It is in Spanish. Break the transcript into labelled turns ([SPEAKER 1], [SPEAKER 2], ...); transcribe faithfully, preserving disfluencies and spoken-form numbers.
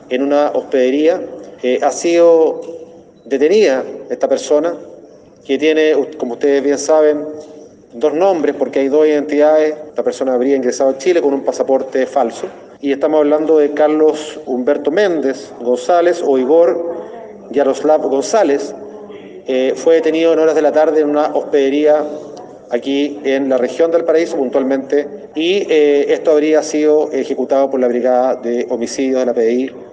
[SPEAKER 1] en una hospedería. Eh, ha sido detenida esta persona, que tiene, como ustedes bien saben, dos nombres, porque hay dos identidades. Esta persona habría ingresado a Chile con un pasaporte falso. Y estamos hablando de Carlos Humberto Méndez González o Igor Yaroslav González. Eh, fue detenido en horas de la tarde en una hospedería aquí en la región del Paraíso, puntualmente, y eh, esto habría sido ejecutado por la Brigada de Homicidios de la P D I